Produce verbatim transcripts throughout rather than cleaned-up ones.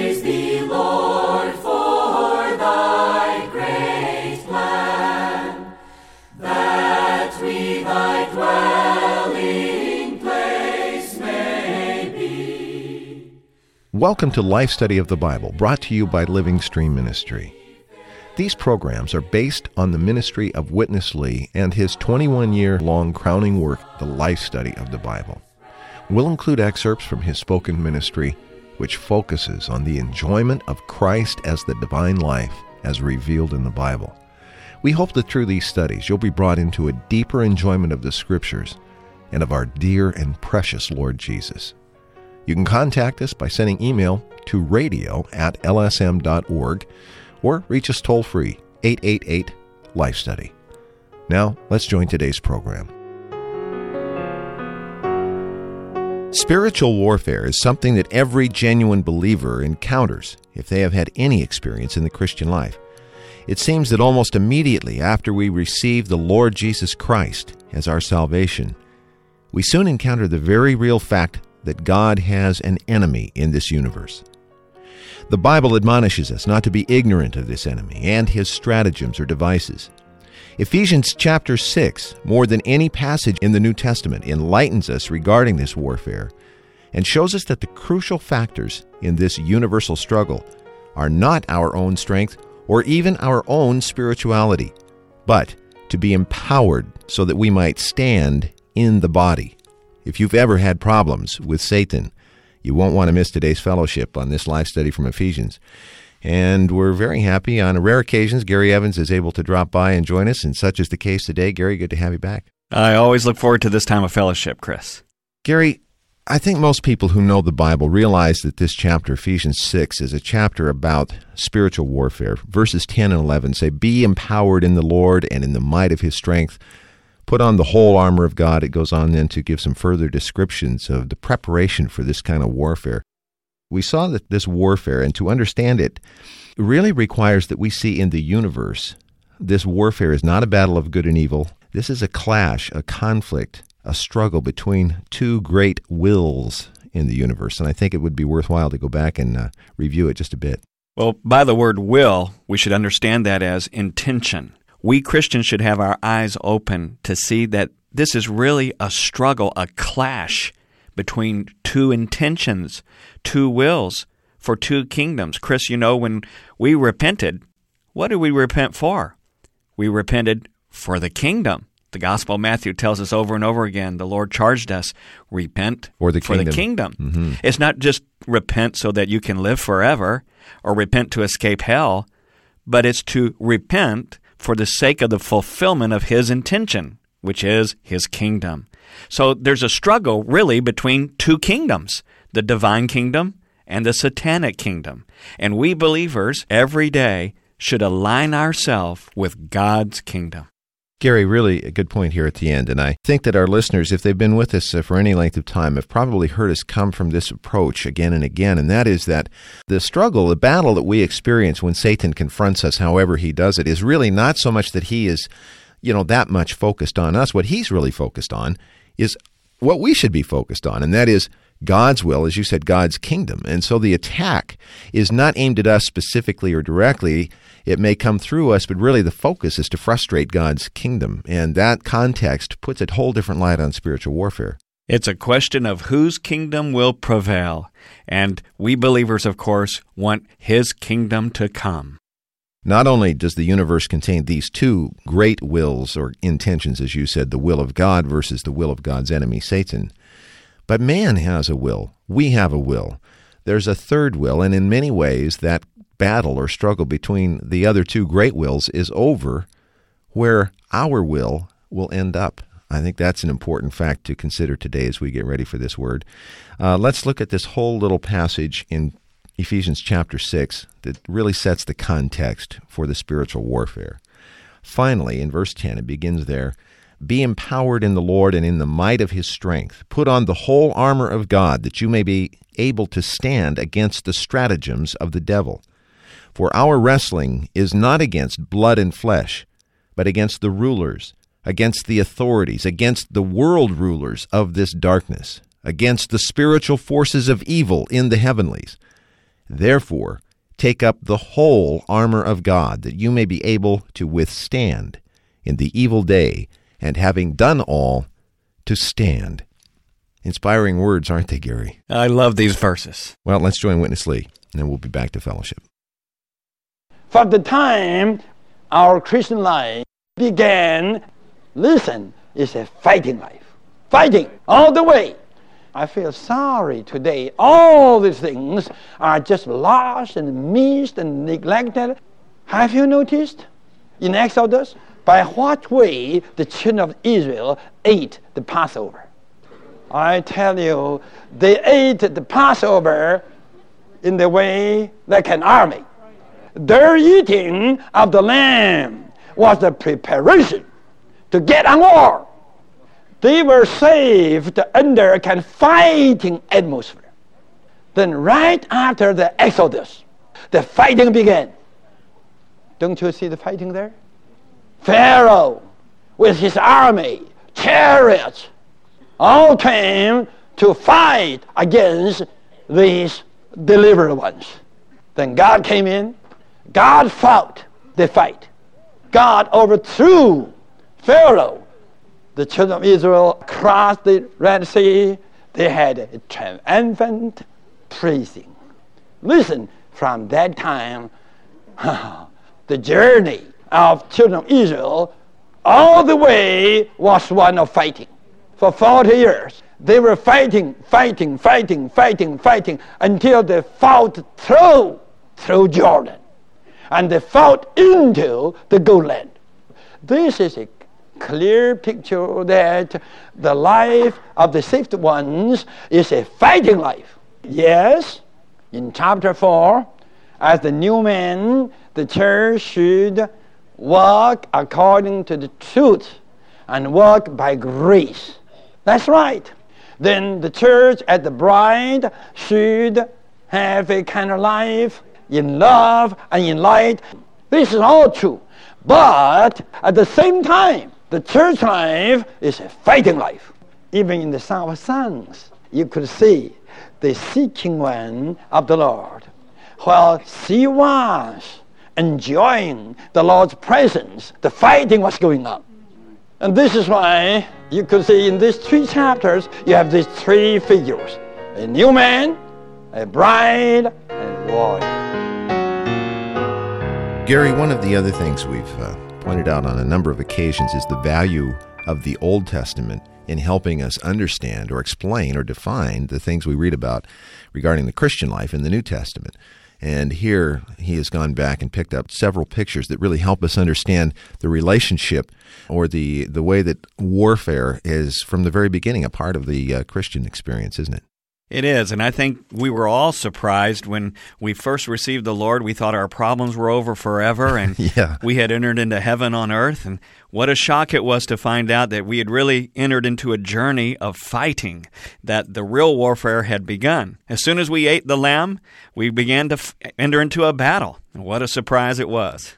Praise thee, Lord, for thy great plan, that we thy dwelling place may be. Welcome to Life Study of the Bible, brought to you by Living Stream Ministry. These programs are based on the ministry of Witness Lee and his twenty-one-year-long crowning work, The Life Study of the Bible. We'll include excerpts from his spoken ministry, which focuses on the enjoyment of Christ as the divine life as revealed in the Bible. We hope that through these studies you'll be brought into a deeper enjoyment of the Scriptures and of our dear and precious Lord Jesus. You can contact us by sending email to radio at l s m dot org or reach us toll-free, eight eight eight, Life Study. Now, let's join today's program. Spiritual warfare is something that every genuine believer encounters if they have had any experience in the Christian life. It seems that almost immediately after we receive the Lord Jesus Christ as our salvation, we soon encounter the very real fact that God has an enemy in this universe. The Bible admonishes us not to be ignorant of this enemy and his stratagems or devices. Ephesians chapter six, more than any passage in the New Testament, enlightens us regarding this warfare and shows us that the crucial factors in this universal struggle are not our own strength or even our own spirituality, but to be empowered so that we might stand in the body. If you've ever had problems with Satan, you won't want to miss today's fellowship on this life study from Ephesians. And we're very happy. On rare occasions, Gary Evans is able to drop by and join us, and such is the case today. Gary, good to have you back. I always look forward to this time of fellowship, Chris. Gary, I think most people who know the Bible realize that this chapter, Ephesians six, is a chapter about spiritual warfare. Verses ten and eleven say, "Be empowered in the Lord and in the might of his strength. Put on the whole armor of God." It goes on then to give some further descriptions of the preparation for this kind of warfare. We saw that this warfare, and to understand it, really requires that we see in the universe, this warfare is not a battle of good and evil. This is a clash, a conflict, a struggle between two great wills in the universe. And I think it would be worthwhile to go back and uh, review it just a bit. Well, by the word will, we should understand that as intention. We Christians should have our eyes open to see that this is really a struggle, a clash between two intentions, two wills for two kingdoms. Chris, you know, when we repented, what did we repent for? We repented for the kingdom. The Gospel of Matthew tells us over and over again, the Lord charged us, repent for the for kingdom. The kingdom. Mm-hmm. It's not just repent so that you can live forever or repent to escape hell, but it's to repent for the sake of the fulfillment of his intention, which is his kingdom. So there's a struggle really between two kingdoms, the divine kingdom and the satanic kingdom. And we believers every day should align ourselves with God's kingdom. Gary, really a good point here at the end. And I think that our listeners, if they've been with us for any length of time, have probably heard us come from this approach again and again. And that is that the struggle, the battle that we experience when Satan confronts us, however he does it, is really not so much that he is, you know, that much focused on us. What he's really focused on is what we should be focused on, and that is God's will, as you said, God's kingdom. And so the attack is not aimed at us specifically or directly. It may come through us, but really the focus is to frustrate God's kingdom. And that context puts a whole different light on spiritual warfare. It's a question of whose kingdom will prevail. And we believers, of course, want his kingdom to come. Not only does the universe contain these two great wills or intentions, as you said, the will of God versus the will of God's enemy, Satan, but man has a will. We have a will. There's a third will, and in many ways that battle or struggle between the other two great wills is over, where our will will end up. I think that's an important fact to consider today as we get ready for this word. Uh, let's look at this whole little passage in Ephesians chapter six that really sets the context for the spiritual warfare. Finally, in verse ten, it begins there, "Be empowered in the Lord and in the might of his strength. Put on the whole armor of God, that you may be able to stand against the stratagems of the devil. For our wrestling is not against blood and flesh, but against the rulers, against the authorities, against the world rulers of this darkness, against the spiritual forces of evil in the heavenlies." Therefore, take up the whole armor of God, that you may be able to withstand in the evil day, and having done all, to stand. Inspiring words, aren't they, Gary? I love these verses. Well, let's join Witness Lee, and then we'll be back to fellowship. From the time our Christian life began, listen, it's a fighting life. Fighting all the way. I feel sorry today. All these things are just lost and missed and neglected. Have you noticed in Exodus by what way the children of Israel ate the Passover? I tell you, they ate the Passover in the way like an army. Their eating of the lamb was the preparation to get on war. They were saved under a kind of fighting atmosphere. Then right after the Exodus, the fighting began. Don't you see the fighting there? Pharaoh with his army, chariots, all came to fight against these delivered ones. Then God came in. God fought the fight. God overthrew Pharaoh. The children of Israel crossed the Red Sea. They had a triumphant praising. Listen, from that time, the journey of children of Israel all the way was one of fighting. For forty years, they were fighting, fighting, fighting, fighting, fighting, until they fought through, through Jordan. And they fought into the Gold Land. This is a clear picture that the life of the saved ones is a fighting life. Yes, in chapter four, as the new man, the church should walk according to the truth and walk by grace. That's right. Then the church as the bride should have a kind of life in love and in light. This is all true. But at the same time, the church life is a fighting life. Even in the Song of Songs, you could see the seeking one of the Lord. While she was enjoying the Lord's presence, the fighting was going on. And this is why you could see in these three chapters, you have these three figures. A new man, a bride, and a warrior. Gary, one of the other things we've uh, pointed out on a number of occasions is the value of the Old Testament in helping us understand or explain or define the things we read about regarding the Christian life in the New Testament. And here he has gone back and picked up several pictures that really help us understand the relationship or the, the way that warfare is from the very beginning a part of the uh, Christian experience, isn't it? It is, and I think we were all surprised when we first received the Lord. We thought our problems were over forever, and yeah. we had entered into heaven on earth. And what a shock it was to find out that we had really entered into a journey of fighting, that the real warfare had begun. As soon as we ate the lamb, we began to f- enter into a battle. What a surprise it was.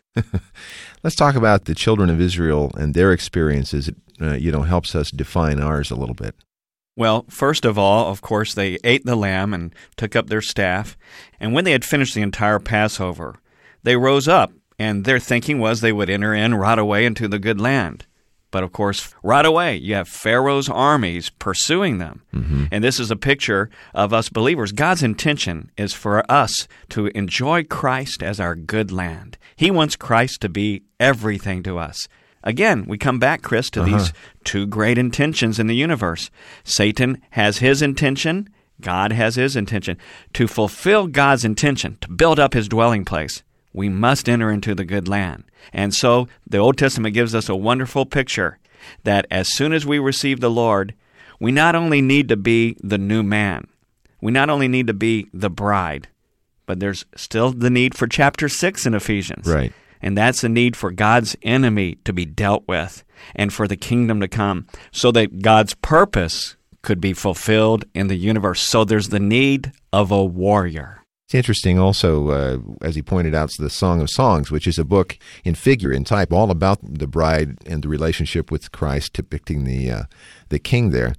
Let's talk about the children of Israel and their experiences. It uh, you know, helps us define ours a little bit. Well, first of all, of course, they ate the lamb and took up their staff. And when they had finished the entire Passover, they rose up, and their thinking was they would enter in right away into the good land. But, of course, right away, you have Pharaoh's armies pursuing them. Mm-hmm. And this is a picture of us believers. God's intention is for us to enjoy Christ as our good land. He wants Christ to be everything to us. Again, we come back, Chris, to uh-huh. these two great intentions in the universe. Satan has his intention. God has his intention. To fulfill God's intention, to build up his dwelling place, we must enter into the good land. And so the Old Testament gives us a wonderful picture that as soon as we receive the Lord, we not only need to be the new man, we not only need to be the bride, but there's still the need for chapter six in Ephesians. Right. And that's the need for God's enemy to be dealt with and for the kingdom to come so that God's purpose could be fulfilled in the universe. So there's the need of a warrior. It's interesting also, uh, as he pointed out, the Song of Songs, which is a book in figure and type all about the bride and the relationship with Christ, depicting the uh, the king there.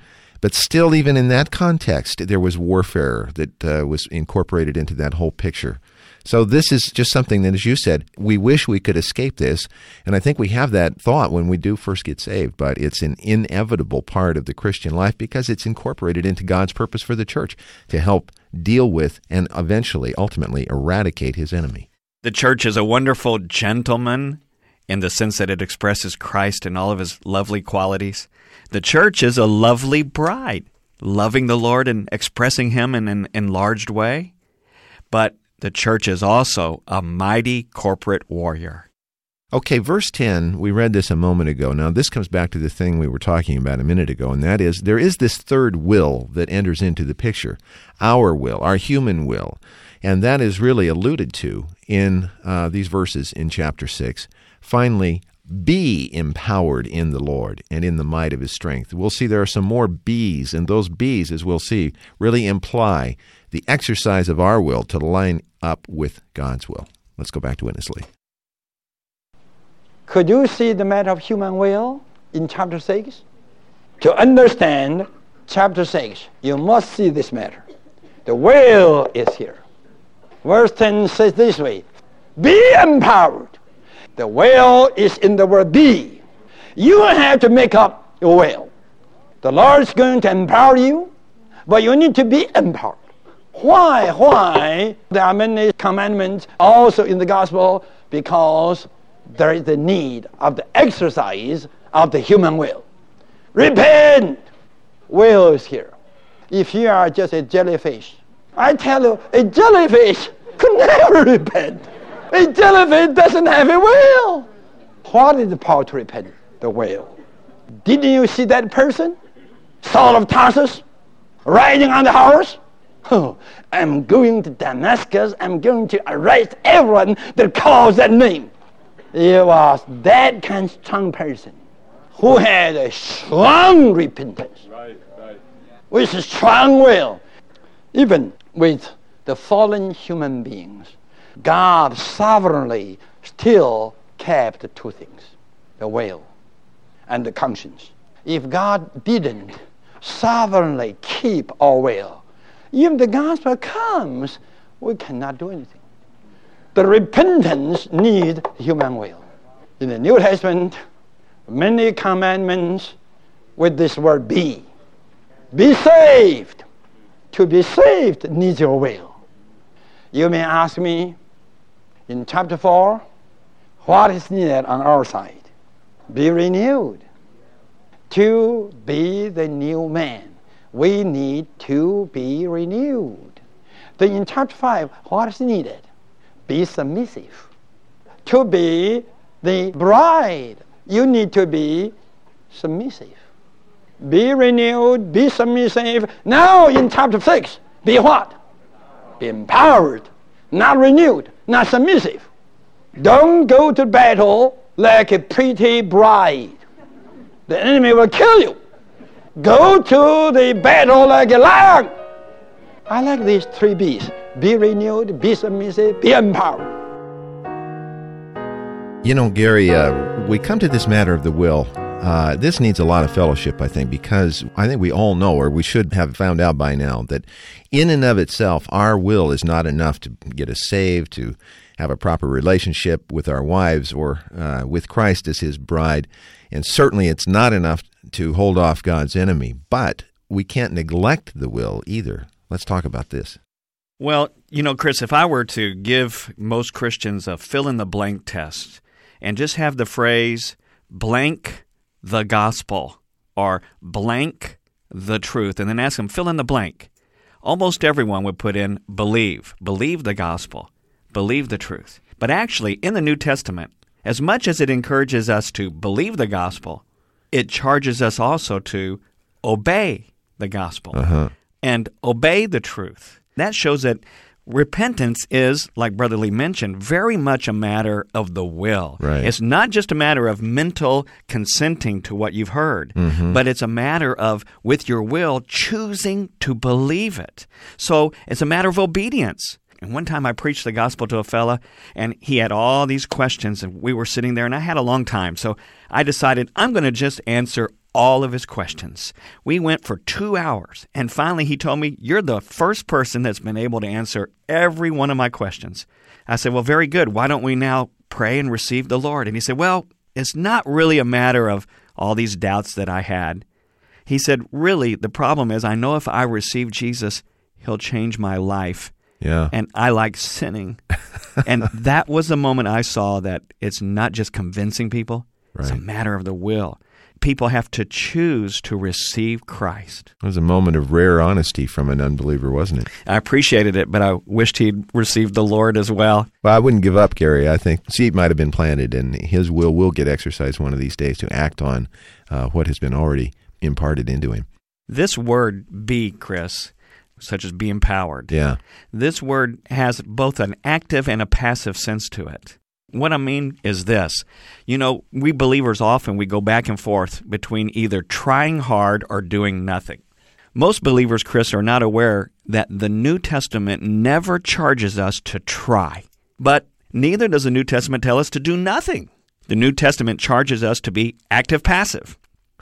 But still, even in that context, there was warfare that uh, was incorporated into that whole picture. So this is just something that, as you said, we wish we could escape this. And I think we have that thought when we do first get saved, but it's an inevitable part of the Christian life because it's incorporated into God's purpose for the church to help deal with and eventually, ultimately, eradicate his enemy. The church is a wonderful gentleman in the sense that it expresses Christ in all of his lovely qualities. The church is a lovely bride, loving the Lord and expressing him in an enlarged way. But the church is also a mighty corporate warrior. Okay, verse ten, we read this a moment ago. Now, this comes back to the thing we were talking about a minute ago, and that is there is this third will that enters into the picture, our will, our human will, and that is really alluded to in uh, these verses in chapter six. Finally, be empowered in the Lord and in the might of his strength. We'll see there are some more be's, and those be's, as we'll see, really imply the exercise of our will to line up with God's will. Let's go back to Witness Lee. Could you see the matter of human will in chapter six? To understand chapter six, you must see this matter. The will is here. Verse ten says this way, be empowered. The will is in the word be. You have to make up your will. The Lord is going to empower you, but you need to be empowered. Why? Why? There are many commandments also in the gospel because there is the need of the exercise of the human will. Repent! Will is here. If you are just a jellyfish, I tell you, a jellyfish could never repent. A jellyfish doesn't have a will. What is the power to repent? The will. Didn't you see that person? Saul of Tarsus, riding on the horse? Oh, I'm going to Damascus. I'm going to arrest everyone that calls that name. It was that kind of strong person who had a strong repentance. Right, right. With a strong will. Even with the fallen human beings, God sovereignly still kept two things, the will and the conscience. If God didn't sovereignly keep our will, if the gospel comes, we cannot do anything. The repentance needs human will. In the New Testament, many commandments with this word be. Be saved. To be saved needs your will. You may ask me, in chapter four, what is needed on our side? Be renewed. To be the new man, we need to be renewed. Then in chapter five, what is needed? Be submissive. To be the bride, you need to be submissive. Be renewed, be submissive. Now in chapter six, be what? Be empowered, not renewed, not submissive. Don't go to battle like a pretty bride. The enemy will kill you. Go to the battle like a lion. I like these three B's. Be renewed, be submissive, be empowered. You know, Gary, uh, we come to this matter of the will. Uh, this needs a lot of fellowship, I think, because I think we all know, or we should have found out by now, that in and of itself, our will is not enough to get us saved, to have a proper relationship with our wives or uh, with Christ as his bride. And certainly it's not enough to hold off God's enemy. But we can't neglect the will either. Let's talk about this. Well, you know, Chris, if I were to give most Christians a fill-in-the-blank test and just have the phrase blank the gospel or blank the truth, and then ask them, fill in the blank, almost everyone would put in believe, believe the gospel, believe the truth. But actually, in the New Testament, as much as it encourages us to believe the gospel, it charges us also to obey the gospel uh-huh. and obey the truth. That shows that repentance is, like Brother Lee mentioned, very much a matter of the will. Right. It's not just a matter of mental consenting to what you've heard, mm-hmm. but it's a matter of, with your will, choosing to believe it. So it's a matter of obedience. And one time I preached the gospel to a fella, and he had all these questions, and we were sitting there, and I had a long time. So I decided I'm going to just answer all of his questions. We went for two hours, and finally he told me, you're the first person that's been able to answer every one of my questions. I said, well, very good. Why don't we now pray and receive the Lord? And he said, well, it's not really a matter of all these doubts that I had. He said, really, the problem is I know if I receive Jesus, he'll change my life. Yeah. And I like sinning. And that was the moment I saw that it's not just convincing people. Right. It's a matter of the will. People have to choose to receive Christ. It was a moment of rare honesty from an unbeliever, wasn't it? I appreciated it, but I wished he'd received the Lord as well. Well, I wouldn't give up, Gary. I think seed might have been planted, and his will will get exercised one of these days to act on uh, what has been already imparted into him. This word, be, Chris, such as be empowered. Yeah. This word has both an active and a passive sense to it. What I mean is this. You know, we believers often, we go back and forth between either trying hard or doing nothing. Most believers, Chris, are not aware that the New Testament never charges us to try. But neither does the New Testament tell us to do nothing. The New Testament charges us to be active-passive,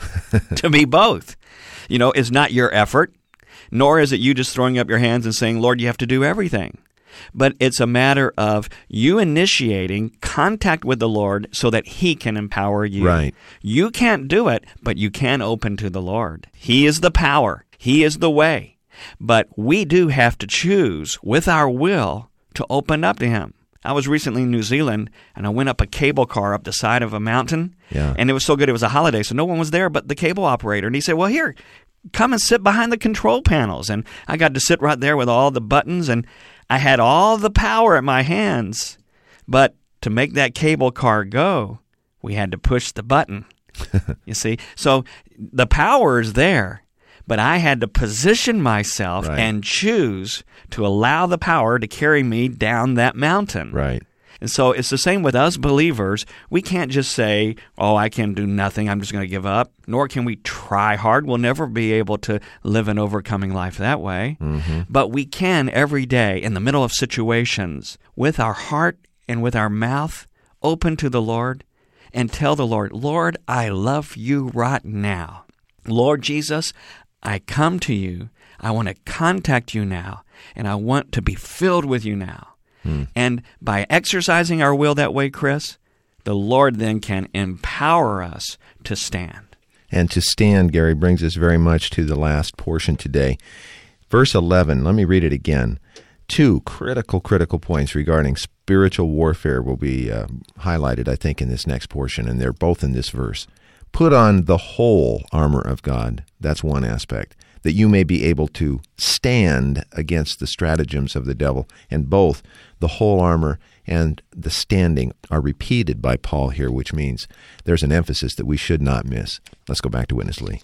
to be both. You know, it's not your effort, nor is it you just throwing up your hands and saying, Lord, you have to do everything. But it's a matter of you initiating contact with the Lord so that he can empower you. Right. You can't do it, but you can open to the Lord. He is the power. He is the way. But we do have to choose with our will to open up to him. I was recently in New Zealand, and I went up a cable car up the side of a mountain. Yeah. And it was so good. It was a holiday, so no one was there but the cable operator. And he said, well, here, come and sit behind the control panels. And I got to sit right there with all the buttons, and I had all the power at my hands, but to make that cable car go, we had to push the button, you see. So the power is there, but I had to position myself right. and choose to allow the power to carry me down that mountain. Right. And so it's the same with us believers. We can't just say, oh, I can do nothing, I'm just going to give up. Nor can we try hard. We'll never be able to live an overcoming life that way. Mm-hmm. But we can every day in the middle of situations with our heart and with our mouth open to the Lord and tell the Lord, Lord, I love you right now. Lord Jesus, I come to you. I want to contact you now, and I want to be filled with you now. Hmm. And by exercising our will that way, Chris, the Lord then can empower us to stand. And to stand, Gary, brings us very much to the last portion today. Verse eleven, let me read it again. Two critical, critical points regarding spiritual warfare will be uh, highlighted, I think, in this next portion, and they're both in this verse. Put on the whole armor of God. That's one aspect, that you may be able to stand against the stratagems of the devil. And both the whole armor and the standing are repeated by Paul here, which means there's an emphasis that we should not miss. Let's go back to Witness Lee.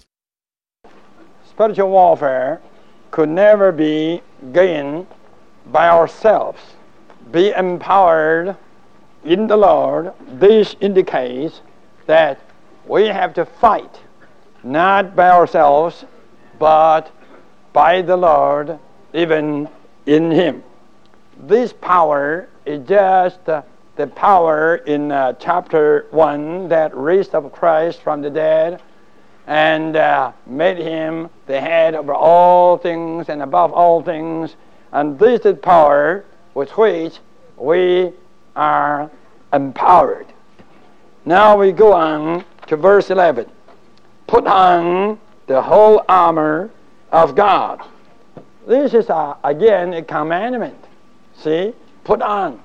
Spiritual warfare could never be gained by ourselves. Be empowered in the Lord. This indicates that we have to fight, not by ourselves, but by the Lord, even in him. This power is just uh, the power in uh, chapter one that raised up Christ from the dead and uh, made him the head over all things and above all things. And this is power with which we are empowered. Now we go on to verse eleven. Put on the whole armor of God. This is, uh, again, a commandment. See? Put on.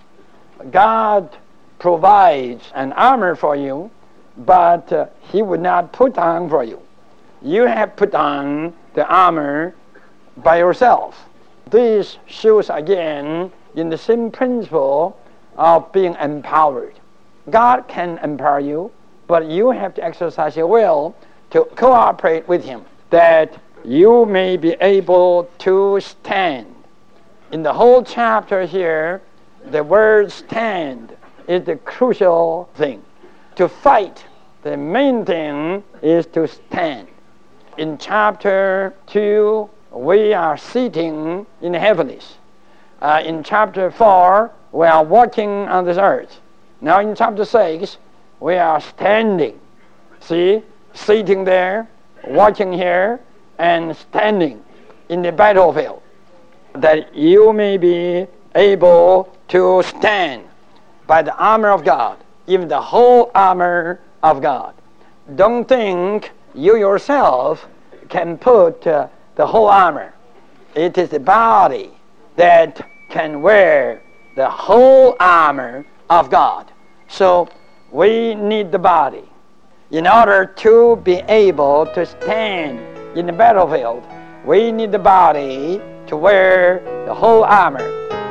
God provides an armor for you, but uh, he would not put on for you. You have put on the armor by yourself. This shows, again, in the same principle of being empowered. God can empower you, but you have to exercise your will to cooperate with him, that you may be able to stand. In the whole chapter here, the word stand is the crucial thing. To fight, the main thing is to stand. In chapter two, we are sitting in the heavens. Uh, in chapter four, we are walking on this earth. Now in chapter six, we are standing. See, sitting there, watching here, and standing in the battlefield, that you may be able to stand by the armor of God, even the whole armor of God. Don't think you yourself can put uh, the whole armor. It is the body that can wear the whole armor of God. So we need the body in order to be able to stand in the battlefield. We need the body to wear the whole armor.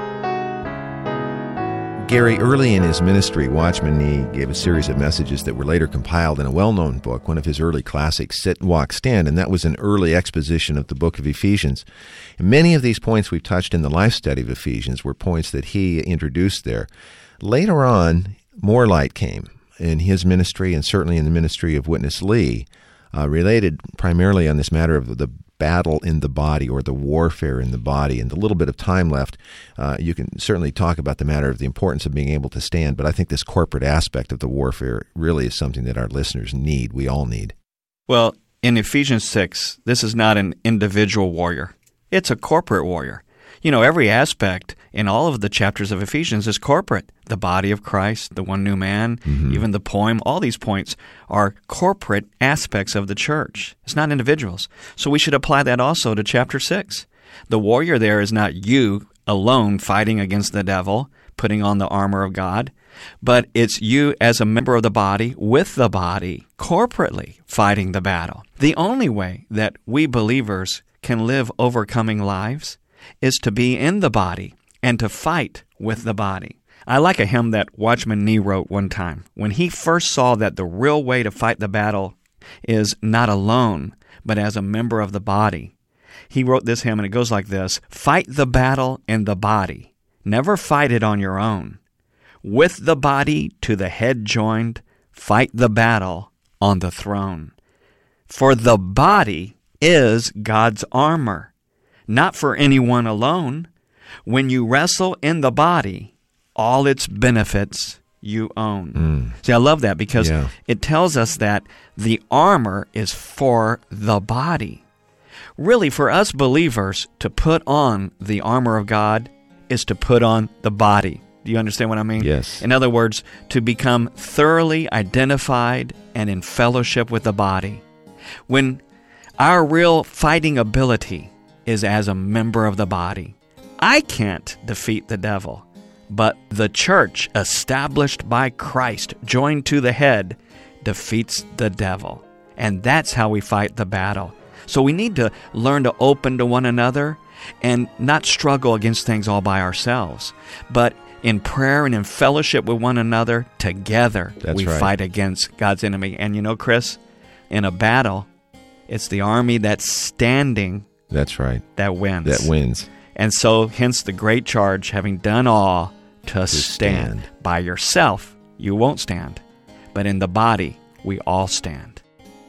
Gary, early in his ministry, Watchman Nee gave a series of messages that were later compiled in a well-known book, one of his early classics, Sit, Walk, Stand, and that was an early exposition of the book of Ephesians. And many of these points we've touched in the life study of Ephesians were points that he introduced there. Later on, more light came in his ministry and certainly in the ministry of Witness Lee, uh, related primarily on this matter of the battle in the body or the warfare in the body. And the little bit of time left, uh, you can certainly talk about the matter of the importance of being able to stand, but I think this corporate aspect of the warfare really is something that our listeners need, we all need. Well, in Ephesians six, this is not an individual warrior. It's a corporate warrior. You know, every aspect in all of the chapters of Ephesians is corporate. The body of Christ, the one new man, mm-hmm. even the poem, all these points are corporate aspects of the church. It's not individuals. So we should apply that also to chapter six. The warrior there is not you alone fighting against the devil, putting on the armor of God, but it's you as a member of the body with the body, corporately fighting the battle. The only way that we believers can live overcoming lives is to be in the body and to fight with the body. I like a hymn that Watchman Nee wrote one time. When he first saw that the real way to fight the battle is not alone, but as a member of the body, he wrote this hymn, and it goes like this: fight the battle in the body. Never fight it on your own. With the body to the head joined, fight the battle on the throne. For the body is God's armor, not for anyone alone. When you wrestle in the body, all its benefits you own. Mm. See, I love that because yeah. it tells us that the armor is for the body. Really, for us believers, to put on the armor of God is to put on the body. Do you understand what I mean? Yes. In other words, to become thoroughly identified and in fellowship with the body. When our real fighting ability is as a member of the body. I can't defeat the devil, but the church established by Christ, joined to the head, defeats the devil. And that's how we fight the battle. So we need to learn to open to one another and not struggle against things all by ourselves, but in prayer and in fellowship with one another, together that's we right. fight against God's enemy. And you know, Chris, in a battle, it's the army that's standing That's right. that wins. That wins. And so, hence the great charge, having done all, to, to stand. stand. By yourself, you won't stand. But in the body, we all stand.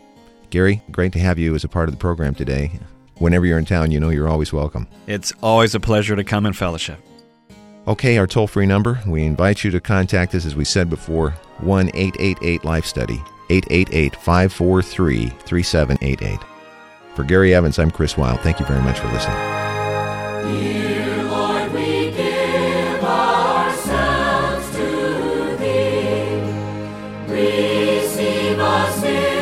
Gary, great to have you as a part of the program today. Whenever you're in town, you know you're always welcome. It's always a pleasure to come in fellowship. Okay, our toll-free number, we invite you to contact us, as we said before, one eight eight eight Life Study, eight eight eight, five four three, three seven eight eight. For Gary Evans, I'm Chris Wilde. Thank you very much for listening. Dear Lord, we give ourselves to Thee. Receive us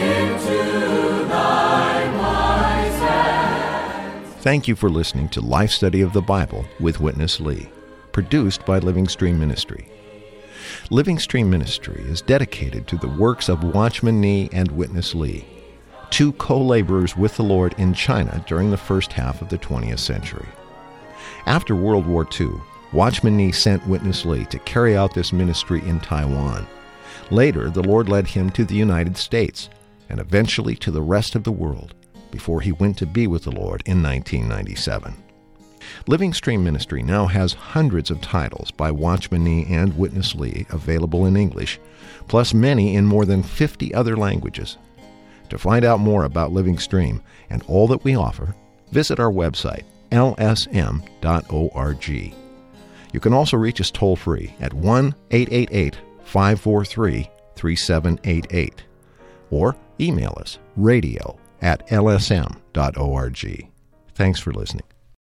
into Thy wise hands. Thank you for listening to Life Study of the Bible with Witness Lee, produced by Living Stream Ministry. Living Stream Ministry is dedicated to the works of Watchman Nee and Witness Lee, two co-laborers with the Lord in China during the first half of the twentieth century. After World War Two, Watchman Nee sent Witness Lee to carry out this ministry in Taiwan. Later, the Lord led him to the United States and eventually to the rest of the world before he went to be with the Lord in nineteen ninety-seven. Living Stream Ministry now has hundreds of titles by Watchman Nee and Witness Lee available in English, plus many in more than fifty other languages. To find out more about Living Stream and all that we offer, visit our website, L S M dot org. You can also reach us toll-free at one eight eight eight, five four three, three seven eight eight. Or email us, radio at l s m dot org. Thanks for listening.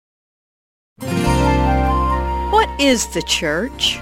What is the church?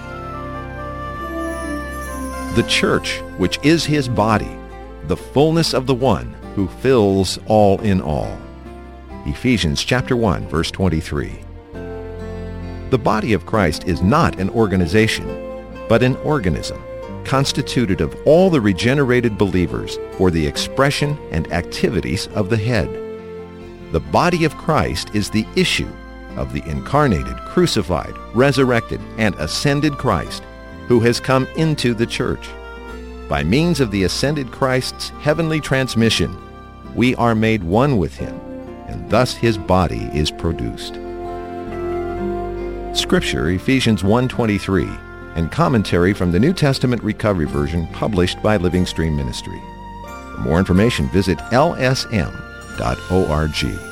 The church, which is his body, the fullness of the one who fills all in all. Ephesians chapter one, verse twenty-three. The body of Christ is not an organization, but an organism, constituted of all the regenerated believers for the expression and activities of the head. The body of Christ is the issue of the incarnated, crucified, resurrected, and ascended Christ, who has come into the church. By means of the ascended Christ's heavenly transmission, we are made one with him, and thus his body is produced. Scripture, Ephesians one twenty-three, and commentary from the New Testament Recovery Version published by Living Stream Ministry. For more information, visit l s m dot org.